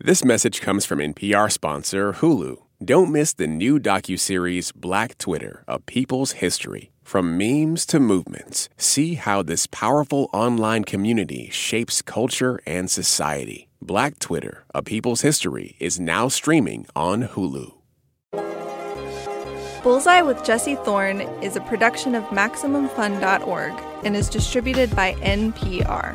This message comes from NPR sponsor Hulu. Don't miss the new docuseries Black Twitter, A People's History. From memes to movements, see how this powerful online community shapes culture and society. Black Twitter, A People's History is now streaming on Hulu. Bullseye with Jesse Thorne is a production of MaximumFun.org and is distributed by NPR.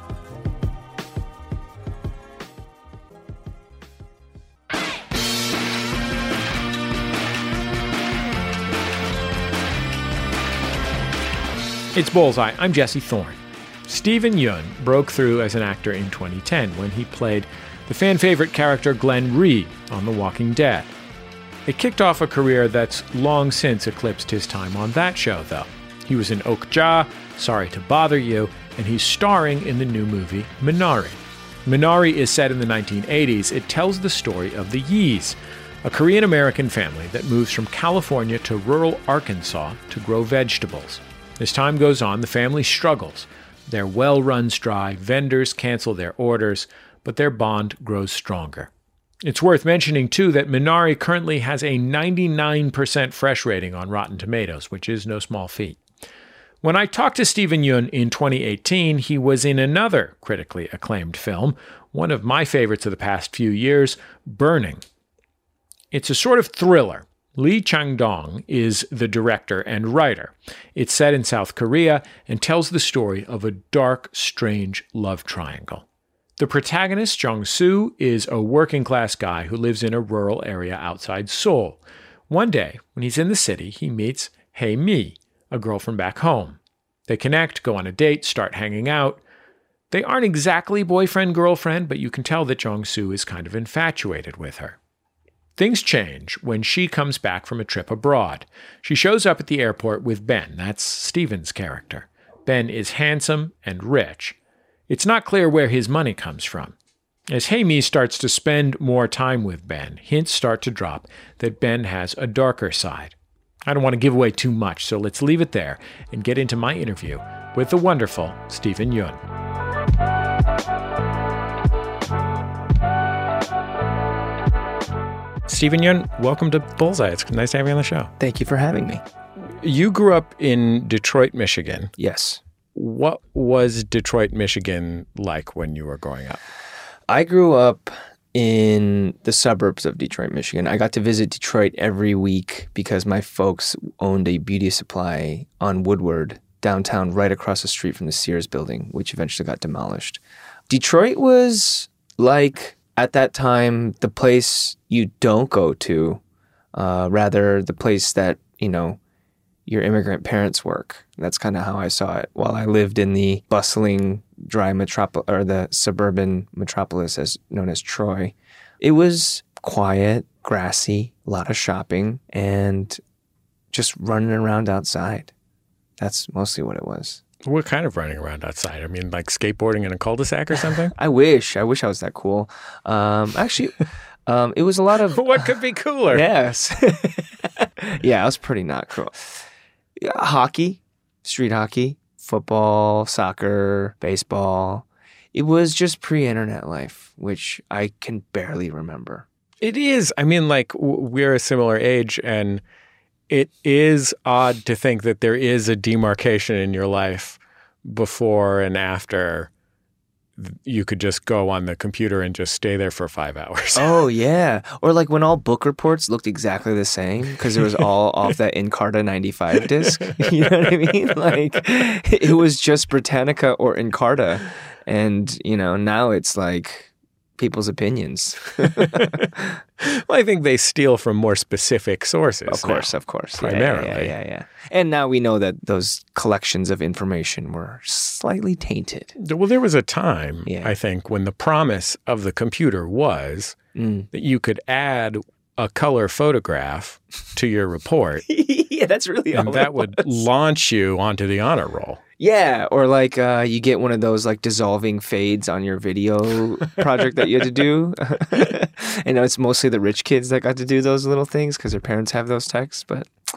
It's Bullseye. I'm Jesse Thorne. Steven Yeun broke through as an actor in 2010 when he played the fan-favorite character Glenn Reed on The Walking Dead. It kicked off a career that's long since eclipsed his time on that show, though. He was in Okja, Sorry to Bother You, and he's starring in the new movie Minari. Minari is set in the 1980s. It tells the story of the Yees, a Korean-American family that moves from California to rural Arkansas to grow vegetables. As time goes on, the family struggles. Their well runs dry, vendors cancel their orders, but their bond grows stronger. It's worth mentioning, too, that Minari currently has a 99% fresh rating on Rotten Tomatoes, which is no small feat. When I talked to Steven Yeun in 2018, he was in another critically acclaimed film, one of my favorites of the past few years, Burning. It's a sort of thriller. Lee Chang-dong is the director and writer. It's set in South Korea and tells the story of a dark, strange love triangle. The protagonist, Jong-soo, is a working-class guy who lives in a rural area outside Seoul. One day, when he's in the city, he meets Hae-mi, a girl from back home. They connect, go on a date, start hanging out. They aren't exactly boyfriend-girlfriend, but you can tell that Jong-soo is kind of infatuated with her. Things change when she comes back from a trip abroad. She shows up at the airport with Ben. That's Steven's character. Ben is handsome and rich. It's not clear where his money comes from. As Hae-mi starts to spend more time with Ben, hints start to drop that Ben has a darker side. I don't want to give away too much, so let's leave it there and get into my interview with the wonderful Steven Yeun. Steven Yeun, welcome to Bullseye. It's nice to have you on the show. Thank you for having me. You grew up in Detroit, Michigan. Yes. What was Detroit, Michigan like when you were growing up? I grew up in the suburbs of Detroit, Michigan. I got to visit Detroit every week because my folks owned a beauty supply on Woodward, downtown, right across the street from the Sears building, which eventually got demolished. Detroit was like, at that time, the place you don't go to, rather the place that, your immigrant parents work. That's kind of how I saw it. While I lived in the bustling, dry or the suburban metropolis as known as Troy, it was quiet, grassy, a lot of shopping, and just running around outside. That's mostly what it was. What kind of running around outside? I mean, like skateboarding in a cul-de-sac or something? I wish I was that cool. Actually, it was a lot of... What could be cooler? Yes. Yeah, I was pretty not cool. Yeah, hockey, street hockey, football, soccer, baseball. It was just pre-internet life, which I can barely remember. It is. I mean, like, we're a similar age, and it is odd to think that there is a demarcation in your life before and after you could just go on the computer and just stay there for 5 hours. Oh, yeah. Or like when all book reports looked exactly the same because it was all off that Encarta 95 disc. You know what I mean? Like it was just Britannica or Encarta. And, now it's like people's opinions. Well, I think they steal from more specific sources. Of course. Primarily. Yeah. And now we know that those collections of information were slightly tainted. Well, there was a time, I think, when the promise of the computer was that you could add a color photograph to your report. Yeah, that's really all. And that would launch you onto the honor roll. Yeah, or like you get one of those like dissolving fades on your video project that you had to do. And it's mostly the rich kids that got to do those little things because their parents have those texts. But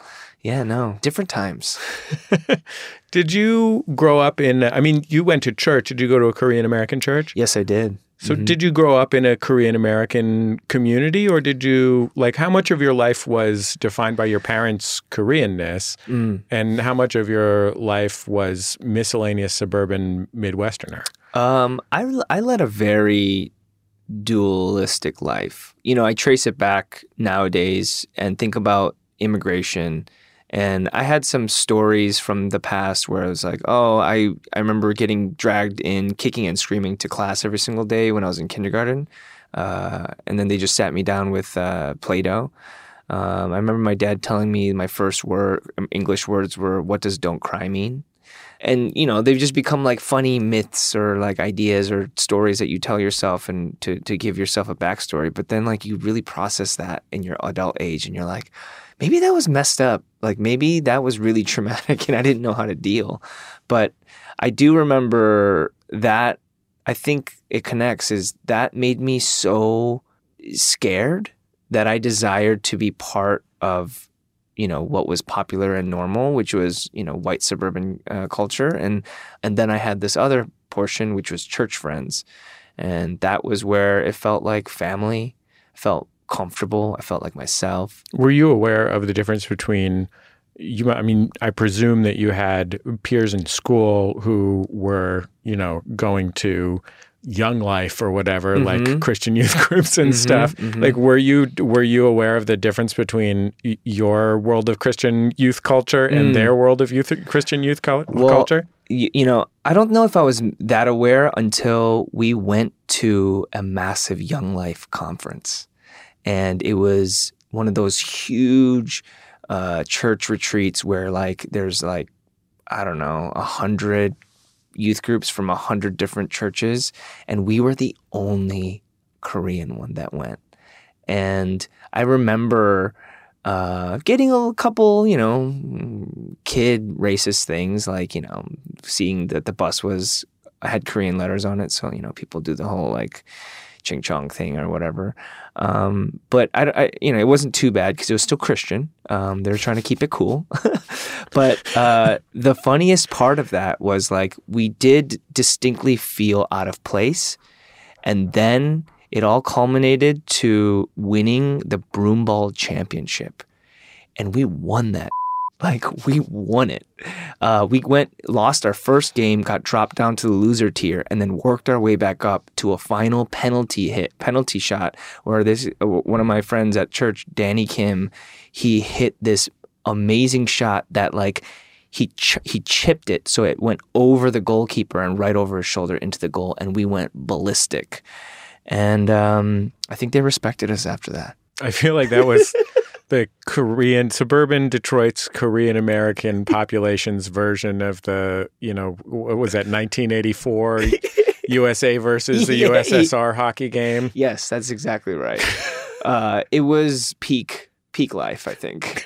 Yeah, no, different times. Did you grow up you went to church. Did you go to a Korean American church? Yes, I did. So did you grow up in a Korean American community, or did you, how much of your life was defined by your parents' Koreanness and how much of your life was miscellaneous suburban Midwesterner? I led a very dualistic life. I trace it back nowadays and think about immigration. And I had some stories from the past where I was like, I remember getting dragged in, kicking and screaming to class every single day when I was in kindergarten. And then they just sat me down with Play-Doh. I remember my dad telling me my first English words were, "What does don't cry mean?" And, they've just become like funny myths or like ideas or stories that you tell yourself and to give yourself a backstory. But then you really process that in your adult age and you're like, maybe that was messed up. Maybe that was really traumatic and I didn't know how to deal. But I do remember that. I think it connects is that made me so scared that I desired to be part of, what was popular and normal, which was, white suburban culture. And then I had this other portion, which was church friends. And that was where it felt like family, felt comfortable. I felt like myself. Were you aware of the difference between I presume that you had peers in school who were, going to Young Life or whatever, like Christian youth groups and stuff. Were you aware of the difference between your world of Christian youth culture and their world of Christian youth culture? I don't know if I was that aware until we went to a massive Young Life conference. And it was one of those huge church retreats where there's 100 youth groups from 100 different churches. And we were the only Korean one that went. And I remember getting a couple, kid racist things seeing that the bus had Korean letters on it. So, people do the whole ching chong thing or whatever. But it wasn't too bad because it was still Christian. They were trying to keep it cool. But the funniest part of that was we did distinctly feel out of place. And then it all culminated to winning the broomball championship. And we won that. We won it. We lost our first game, got dropped down to the loser tier, and then worked our way back up to a final penalty shot where one of my friends at church, Danny Kim, he hit this amazing shot that he chipped it so it went over the goalkeeper and right over his shoulder into the goal, and we went ballistic. And I think they respected us after that. I feel like that was the suburban Detroit's Korean American population's version of the, what was that, 1984 USA versus the USSR hockey game? Yes, that's exactly right. It was peak life, I think.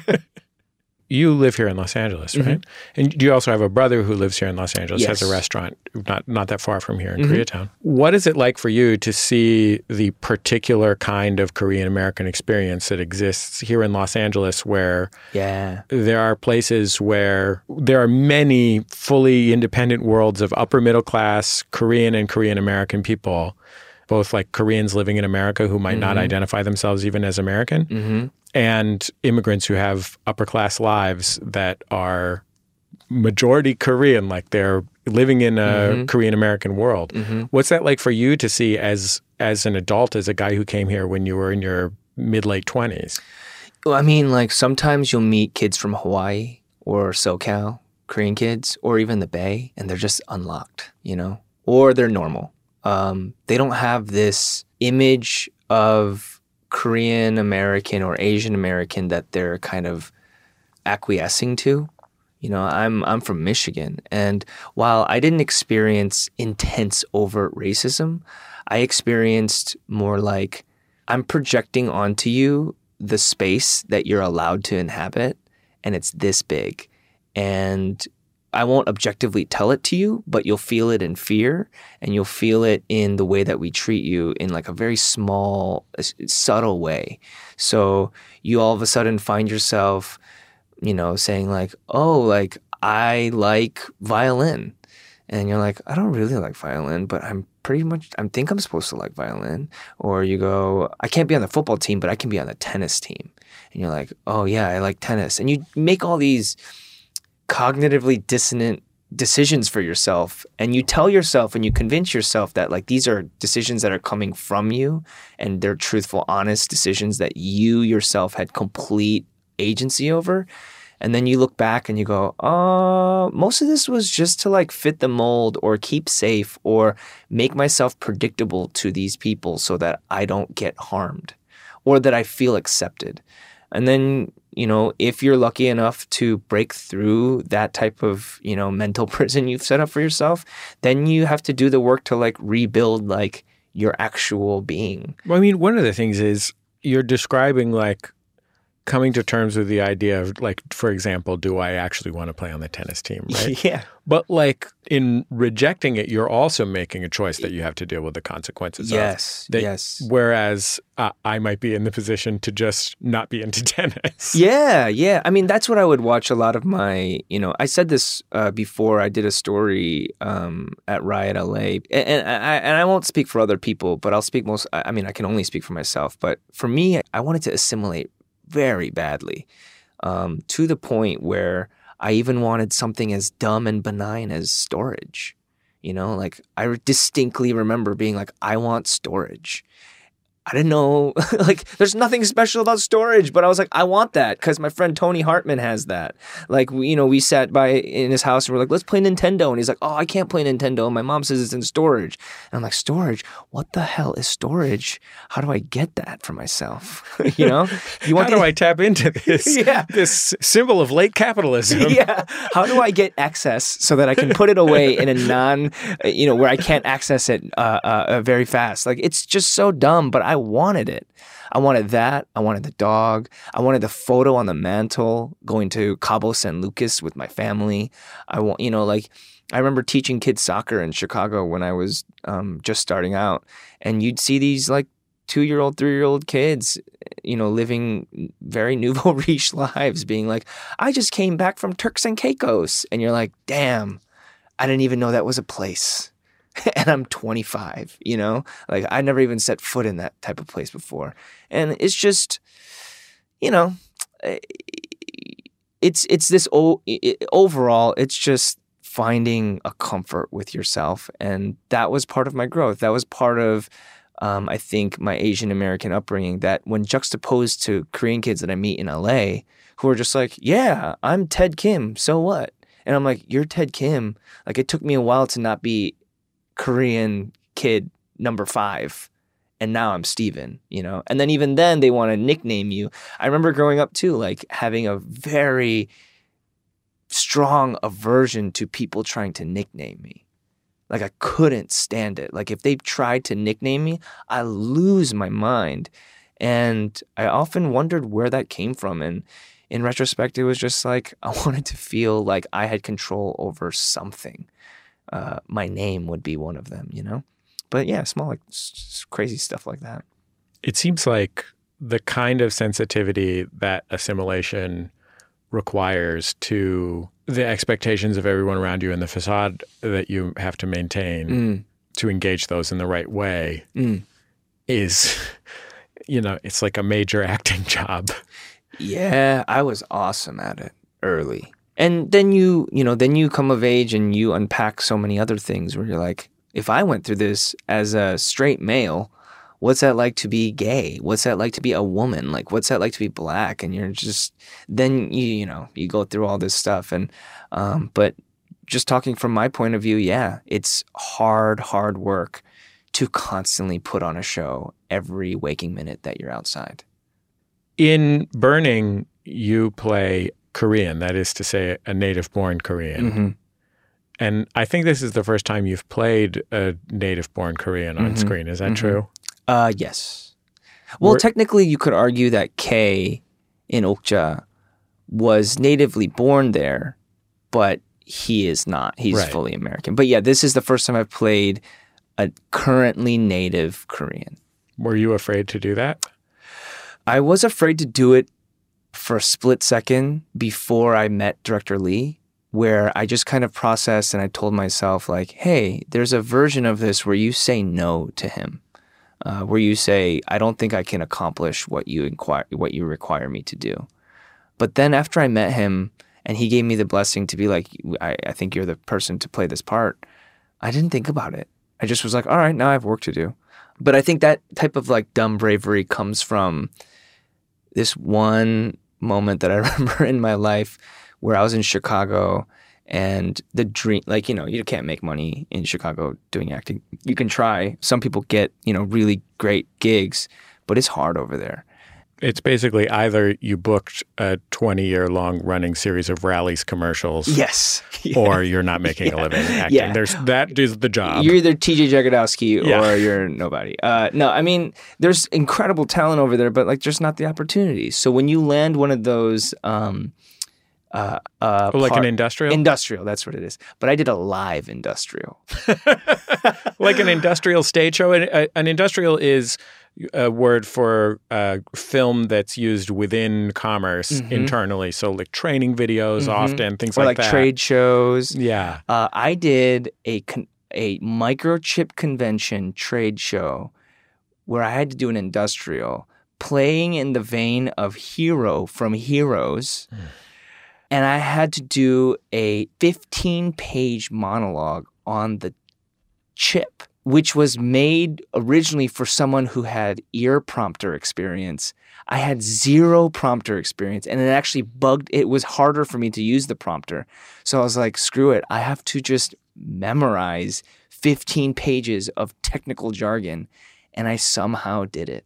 You live here in Los Angeles, right? And you also have a brother who lives here in Los Angeles, yes. has a restaurant not that far from here in Koreatown. What is it like for you to see the particular kind of Korean American experience that exists here in Los Angeles where there are places where there are many fully independent worlds of upper middle class Korean and Korean American people, both Koreans living in America who might not identify themselves even as American, and immigrants who have upper-class lives that are majority Korean, they're living in a Korean-American world. What's that like for you to see as an adult, as a guy who came here when you were in your mid-late 20s? Well, sometimes you'll meet kids from Hawaii or SoCal, Korean kids, or even the Bay, and they're just unlocked, or they're normal. They don't have this image of Korean American or Asian American that they're kind of acquiescing to. I'm from Michigan, and while I didn't experience intense overt racism, I experienced more I'm projecting onto you the space that you're allowed to inhabit, and it's this big. And I won't objectively tell it to you, but you'll feel it in fear, and you'll feel it in the way that we treat you in a very small, subtle way. So you all of a sudden find yourself saying like, oh, like I like violin. And you're like, I don't really like violin, but I think I'm supposed to like violin. Or you go, I can't be on the football team, but I can be on the tennis team. And you're like, oh yeah, I like tennis. And you make all these cognitively dissonant decisions for yourself. And you tell yourself and you convince yourself that like these are decisions that are coming from you and they're truthful, honest decisions that you yourself had complete agency over. And then you look back and you go, most of this was just to like fit the mold or keep safe or make myself predictable to these people so that I don't get harmed or that I feel accepted. And then, if you're lucky enough to break through that type of, mental prison you've set up for yourself, then you have to do the work to like rebuild like your actual being. Well, I mean, one of the things is you're describing like coming to terms with the idea of like, for example, do I actually want to play on the tennis team, right? Yeah. But like in rejecting it, you're also making a choice that you have to deal with the consequences of. Yes. Whereas I might be in the position to just not be into tennis. Yeah. I mean, that's what I would watch a lot of my, I said this before. I did a story at Riot LA. And I won't speak for other people, but I'll speak I can only speak for myself. But for me, I wanted to assimilate very badly, to the point where I even wanted something as dumb and benign as storage. Like I distinctly remember being like, I want storage. I didn't know, like, there's nothing special about storage, but I was like, I want that because my friend Tony Hartman has that. Like, we sat by in his house and we're like, let's play Nintendo. And he's like, oh, I can't play Nintendo. And my mom says it's in storage. And I'm like, storage? What the hell is storage? How do I get that for myself? How do I tap into this? Yeah. This symbol of late capitalism. Yeah. How do I get access so that I can put it away in a where I can't access it very fast? Like, it's just so dumb, but I wanted it. I wanted that. I wanted the dog. I wanted the photo on the mantle going to Cabo San Lucas with my family. I remember teaching kids soccer in Chicago when I was just starting out. And you'd see these like 2-year-old, 3-year-old kids, living very nouveau riche lives being like, I just came back from Turks and Caicos. And you're like, damn, I didn't even know that was a place. And I'm 25, like I never even set foot in that type of place before. And it's just, it's this overall, it's just finding a comfort with yourself. And that was part of my growth. That was part of, I think, my Asian American upbringing, that when juxtaposed to Korean kids that I meet in LA who are just like, yeah, I'm Ted Kim, so what? And I'm like, you're Ted Kim. Like, it took me a while to not be Korean kid number 5, and now I'm Steven, and then even then they want to nickname you. I remember growing up too, like having a very strong aversion to people trying to nickname me. Like I couldn't stand it. Like if they tried to nickname me, I lose my mind. And I often wondered where that came from. And in retrospect, it was just like I wanted to feel like I had control over something. My name would be one of them, But yeah, small, like crazy stuff like that. It seems like the kind of sensitivity that assimilation requires to the expectations of everyone around you and the facade that you have to maintain to engage those in the right way is, it's like a major acting job. Yeah, I was awesome at it early. And then you come of age and you unpack so many other things where you're like, if I went through this as a straight male, what's that like to be gay? What's that like to be a woman? Like, what's that like to be black? And you're just, then you go through all this stuff. And, but just talking from my point of view, yeah, it's hard work to constantly put on a show every waking minute that you're outside. In Burning, you play Korean, that is to say, a native-born Korean. Mm-hmm. And I think this is the first time you've played a native-born Korean on screen. Is that true? Yes. Well, technically, you could argue that Kay in Okja was natively born there, but he is not. He's fully American. But yeah, this is the first time I've played a currently native Korean. Were you afraid to do that? I was afraid to do it for a split second before I met Director Lee, where I just kind of processed and I told myself like, hey, there's a version of this where you say no to him, where you say, I don't think I can accomplish what you require me to do. But then after I met him and he gave me the blessing to be like, I think you're the person to play this part, I didn't think about it. I just was like, all right, now I have work to do. But I think that type of like dumb bravery comes from this one moment that I remember in my life where I was in Chicago and the dream, like, you know, you can't make money in Chicago doing acting. You can try. Some people get, you know, really great gigs, but it's hard over there. It's basically either you booked a 20-year-long running series of Rally's commercials, yes, or you're not making a living acting. Yeah. That is the job. You're either TJ Jagodowski or you're nobody. No, I mean, there's incredible talent over there, but like, just not the opportunities. So when you land one of those, like an industrial? Industrial, that's what it is. But I did a live industrial. Like an industrial stage show. An industrial is a word for film that's used within commerce internally. So like training videos often, things or like that. Or like trade shows. Yeah. I did a microchip convention trade show where I had to do an industrial playing in the vein of Hero from Heroes. And I had to do a 15-page monologue on the chip, which was made originally for someone who had ear prompter experience. I had zero prompter experience, and it actually bugged. It was harder for me to use the prompter. So I was like, screw it. I have to just memorize 15 pages of technical jargon, and I somehow did it.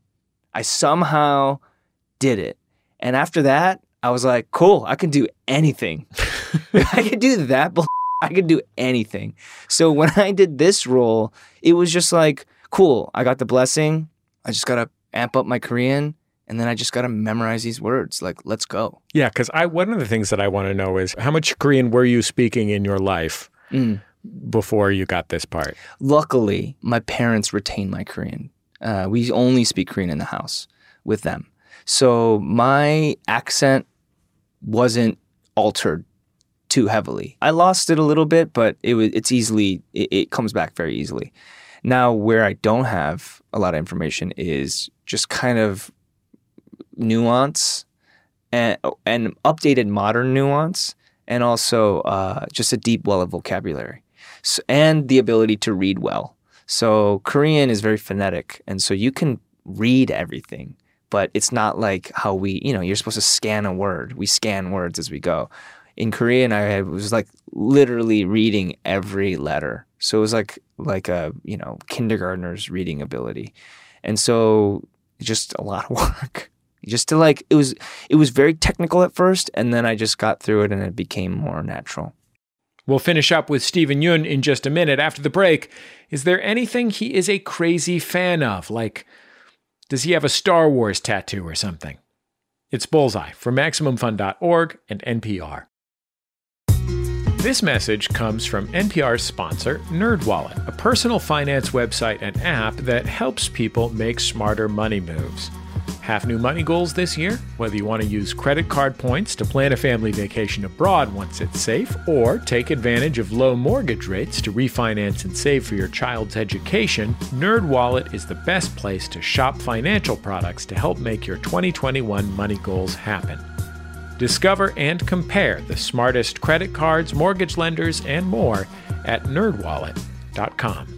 And after that, I was like, cool, I can do anything. I could do that, but I could do anything. So when I did this role, it was just like, cool, I got the blessing. I just got to amp up my Korean, and then I just got to memorize these words. Like, let's go. Yeah, because one of the things that I want to know is how much Korean were you speaking in your life before you got this part? Luckily, my parents retained my Korean. We only speak Korean in the house with them. So my accent wasn't altered too heavily. I lost it a little bit, but it comes back very easily. Now, where I don't have a lot of information is just kind of nuance and updated modern nuance, and also just a deep well of vocabulary and the ability to read well. So Korean is very phonetic, and so you can read everything. But it's not like how you're supposed to scan a word. We scan words as we go. In Korean, I was like literally reading every letter. So it was like a, kindergartner's reading ability. And so just a lot of work. Just to it was very technical at first, and then I just got through it and it became more natural. We'll finish up with Steven Yeun in just a minute. After the break, is there anything he is a crazy fan of? Like, does he have a Star Wars tattoo or something? It's Bullseye from MaximumFun.org and NPR. This message comes from NPR's sponsor, NerdWallet, a personal finance website and app that helps people make smarter money moves. Have new money goals this year? Whether you want to use credit card points to plan a family vacation abroad once it's safe, or take advantage of low mortgage rates to refinance and save for your child's education, NerdWallet is the best place to shop financial products to help make your 2021 money goals happen. Discover and compare the smartest credit cards, mortgage lenders, and more at nerdwallet.com.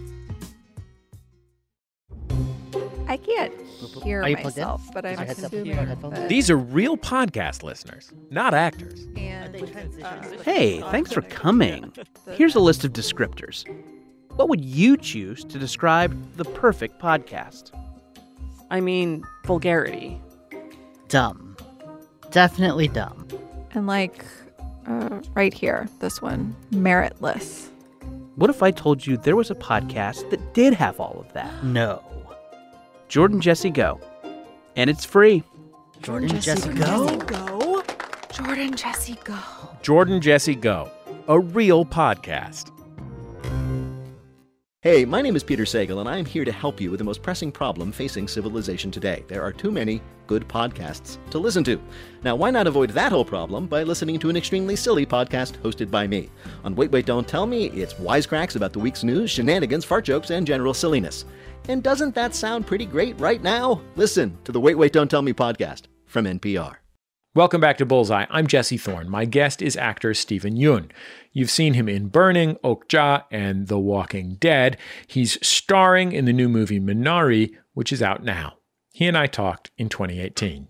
I can't hear myself, but I'm assuming that... These are real podcast listeners, not actors. Hey, thanks for coming. Here's a list of descriptors. What would you choose to describe the perfect podcast? I mean, vulgarity. Dumb. Definitely dumb. And right here, this one, meritless. What if I told you there was a podcast that did have all of that? No. Jordan Jesse Go. And it's free. Jordan Jesse Go? Jordan Jesse Go. Jordan Jesse Go, a real podcast. Hey, my name is Peter Sagal, and I'm here to help you with the most pressing problem facing civilization today. There are too many good podcasts to listen to. Now, why not avoid that whole problem by listening to an extremely silly podcast hosted by me? On Wait, Wait, Don't Tell Me, it's wisecracks about the week's news, shenanigans, fart jokes, and general silliness. And doesn't that sound pretty great right now? Listen to the Wait, Wait, Don't Tell Me podcast from NPR. Welcome back to Bullseye. I'm Jesse Thorne. My guest is actor Steven Yeun. You've seen him in Burning, Okja, and The Walking Dead. He's starring in the new movie Minari, which is out now. He and I talked in 2018.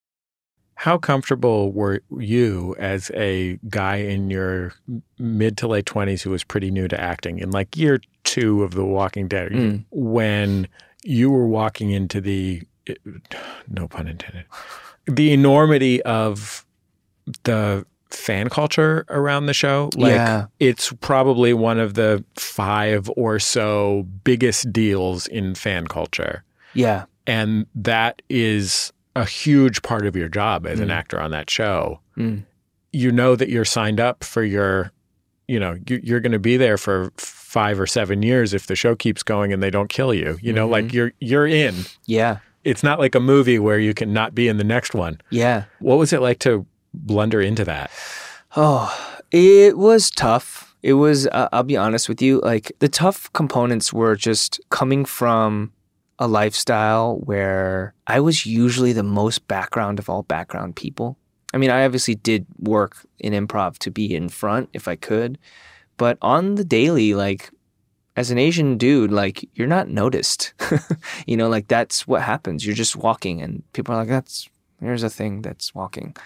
How comfortable were you as a guy in your mid to late 20s who was pretty new to acting in like year 2 of The Walking Dead when you were walking into the, no pun intended, the enormity of the fan culture around the show? Like, it's probably one of the 5 or so biggest deals in fan culture. Yeah. And that is a huge part of your job as an actor on that show. You know that you're signed up for your, you know, you're going to be there for 5 or 7 years if the show keeps going and they don't kill you. You know, like you're in. Yeah. It's not like a movie where you can not be in the next one. Yeah. What was it like to blunder into that? Oh, it was tough. It was, I'll be honest with you, like the tough components were just coming from a lifestyle where I was usually the most background of all background people. I mean, I obviously did work in improv to be in front if I could, but on the daily, like, as an Asian dude, like, you're not noticed. You know, like, that's what happens. You're just walking and people are like, here's a thing that's walking.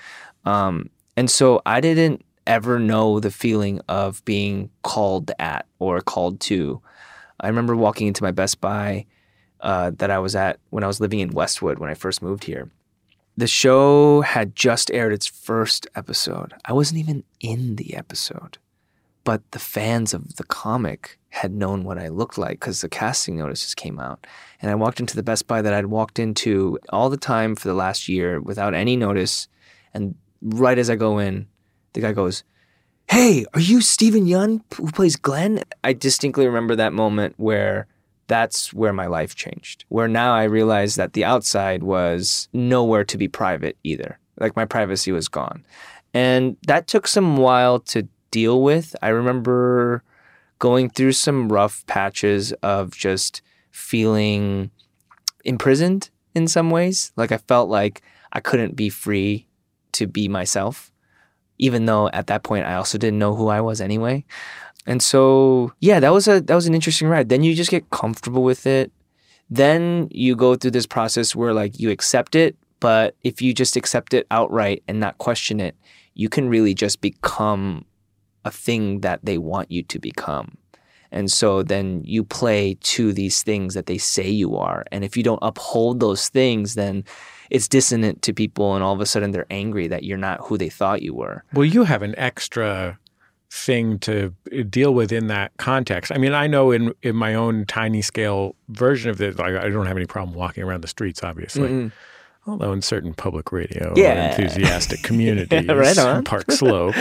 And so I didn't ever know the feeling of being called at or called to. I remember walking into my Best Buy that I was at when I was living in Westwood when I first moved here. The show had just aired its first episode. I wasn't even in the episode. But the fans of the comic had known what I looked like because the casting notices came out. And I walked into the Best Buy that I'd walked into all the time for the last year without any notice. And right as I go in, the guy goes, "Hey, are you Steven Yeun who plays Glenn?" I distinctly remember that moment where that's where my life changed. Where now I realized that the outside was nowhere to be private either. Like my privacy was gone. And that took some while to deal with. I remember going through some rough patches of just feeling imprisoned in some ways. Like I felt like I couldn't be free to be myself, even though at that point I also didn't know who I was anyway. And so, yeah, that was an interesting ride. Then you just get comfortable with it. Then you go through this process where like you accept it, but if you just accept it outright and not question it, you can really just become a thing that they want you to become. And so then you play to these things that they say you are. And if you don't uphold those things, then it's dissonant to people and all of a sudden they're angry that you're not who they thought you were. Well, you have an extra thing to deal with in that context. I mean, I know in my own tiny scale version of this, like, I don't have any problem walking around the streets, obviously. Although in certain public radio or enthusiastic communities, right on. Park Slope.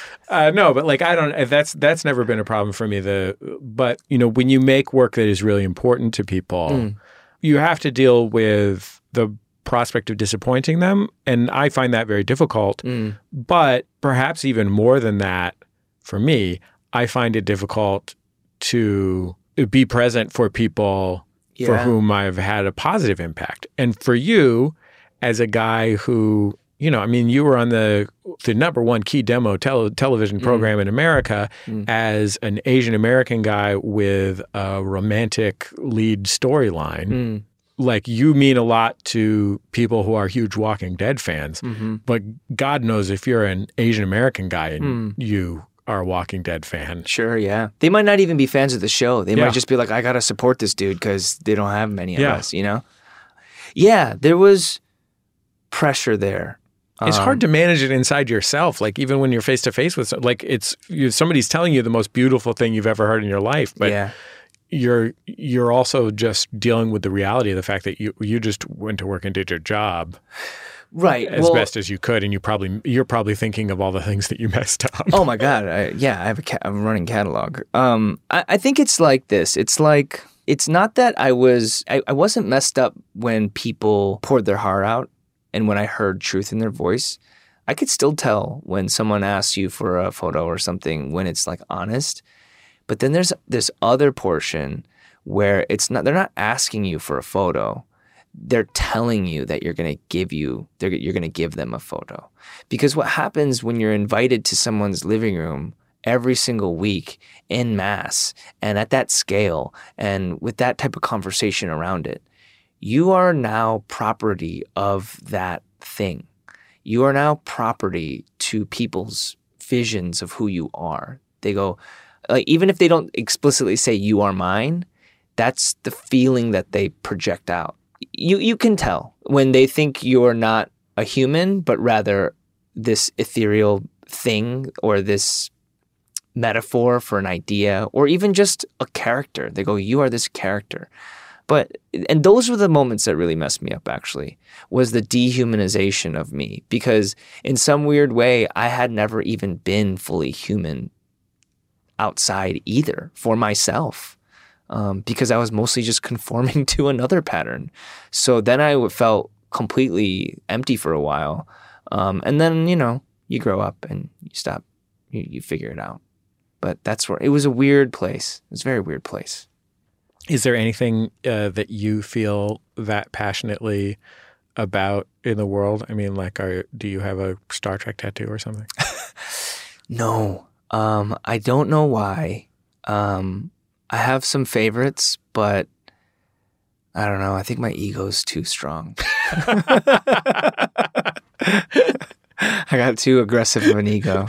No, but like I don't. That's never been a problem for me. But you know, when you make work that is really important to people, you have to deal with the prospect of disappointing them, and I find that very difficult. But perhaps even more than that, for me, I find it difficult to be present for people for whom I've had a positive impact, and for you, as a guy who. You know, I mean, you were on the number one key demo television program in America as an Asian American guy with a romantic lead storyline. Like, you mean a lot to people who are huge Walking Dead fans, but God knows if you're an Asian American guy and you are a Walking Dead fan. Sure, yeah. They might not even be fans of the show. They might just be like, I got to support this dude because they don't have many of us, you know? Yeah, there was pressure there. It's hard to manage it inside yourself. Like, even when you're face to face with, like, somebody's telling you the most beautiful thing you've ever heard in your life, but you're also just dealing with the reality of the fact that you just went to work and did your job. Right. as best as you could, and you're probably thinking of all the things that you messed up. Oh my God. I have a running catalog. I think it's like this. It's like, it's not that I wasn't messed up when people poured their heart out and when I heard truth in their voice. I could still tell when someone asks you for a photo or something when it's like honest. But then there's this other portion where they're not asking you for a photo. They're telling you that you're going to give them a photo. Because what happens when you're invited to someone's living room every single week en masse and at that scale and with that type of conversation around it, you are now property of that thing. You are now property to people's visions of who you are. They go, like, even if they don't explicitly say you are mine, that's the feeling that they project out. You can tell when they think you're not a human, but rather this ethereal thing or this metaphor for an idea or even just a character. They go, you are this character. And those were the moments that really messed me up, actually, was the dehumanization of me. Because in some weird way, I had never even been fully human outside either for myself. Because I was mostly just conforming to another pattern. So then I felt completely empty for a while. And then, you grow up and you stop, you figure it out. But that's where, it was a weird place. It was a very weird place. Is there anything that you feel that passionately about in the world? I mean, like, do you have a Star Trek tattoo or something? No. I don't know why. I have some favorites, but I don't know. I think my ego's too strong. I got too aggressive of an ego.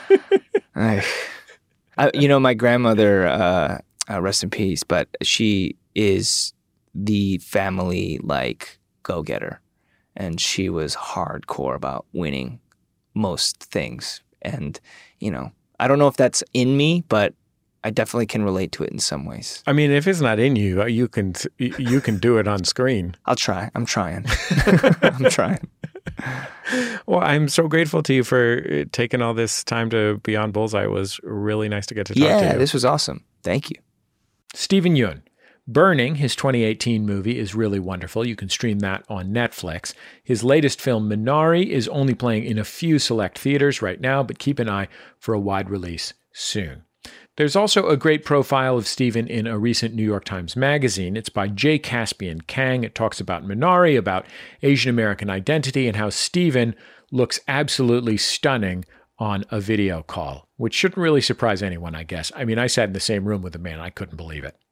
My grandmother, rest in peace, but she is the family, like, go-getter. And she was hardcore about winning most things. And, I don't know if that's in me, but I definitely can relate to it in some ways. I mean, if it's not in you, you can do it on screen. I'll try. I'm trying. I'm trying. Well, I'm so grateful to you for taking all this time to be on Bullseye. It was really nice to get to talk to you. Yeah, this was awesome. Thank you. Steven Yeun. Burning, his 2018 movie, is really wonderful. You can stream that on Netflix. His latest film, Minari, is only playing in a few select theaters right now, but keep an eye for a wide release soon. There's also a great profile of Steven in a recent New York Times magazine. It's by J. Caspian Kang. It talks about Minari, about Asian American identity, and how Steven looks absolutely stunning on a video call, which shouldn't really surprise anyone, I guess. I mean, I sat in the same room with the man. I couldn't believe it.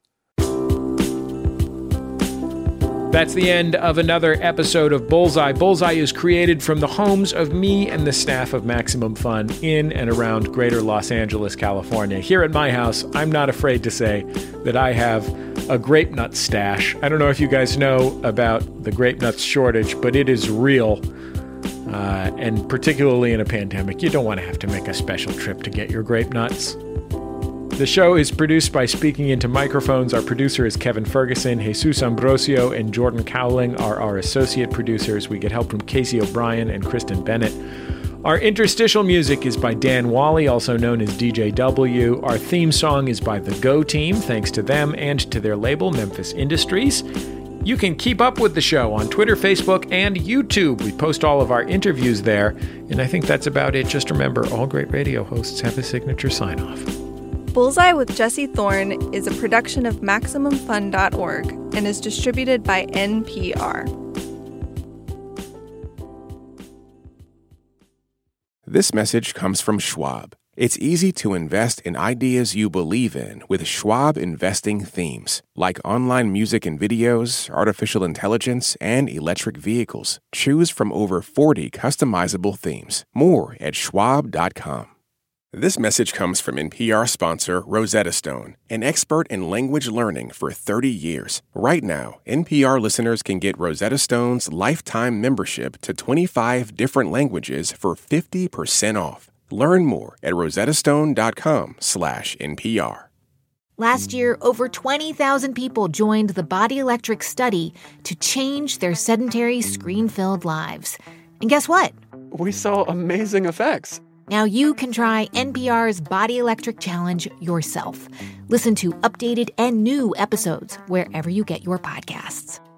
That's the end of another episode of Bullseye. Bullseye is created from the homes of me and the staff of Maximum Fun in and around greater Los Angeles, California. Here at my house, I'm not afraid to say that I have a grape nut stash. I don't know if you guys know about the grape nuts shortage, but it is real. And particularly in a pandemic, you don't want to have to make a special trip to get your grape nuts. The show is produced by Speaking Into Microphones. Our producer is Kevin Ferguson. Jesus Ambrosio and Jordan Cowling are our associate producers. We get help from Casey O'Brien and Kristen Bennett. Our interstitial music is by Dan Wally, also known as DJW. Our theme song is by The Go Team, thanks to them and to their label, Memphis Industries. You can keep up with the show on Twitter, Facebook, and YouTube. We post all of our interviews there. And I think that's about it. Just remember, all great radio hosts have a signature sign-off. Bullseye with Jesse Thorne is a production of MaximumFun.org and is distributed by NPR. This message comes from Schwab. It's easy to invest in ideas you believe in with Schwab investing themes, like online music and videos, artificial intelligence, and electric vehicles. Choose from over 40 customizable themes. More at schwab.com. This message comes from NPR sponsor Rosetta Stone, an expert in language learning for 30 years. Right now, NPR listeners can get Rosetta Stone's lifetime membership to 25 different languages for 50% off. Learn more at rosettastone.com/NPR. Last year, over 20,000 people joined the Body Electric study to change their sedentary, screen-filled lives. And guess what? We saw amazing effects. Now you can try NPR's Body Electric Challenge yourself. Listen to updated and new episodes wherever you get your podcasts.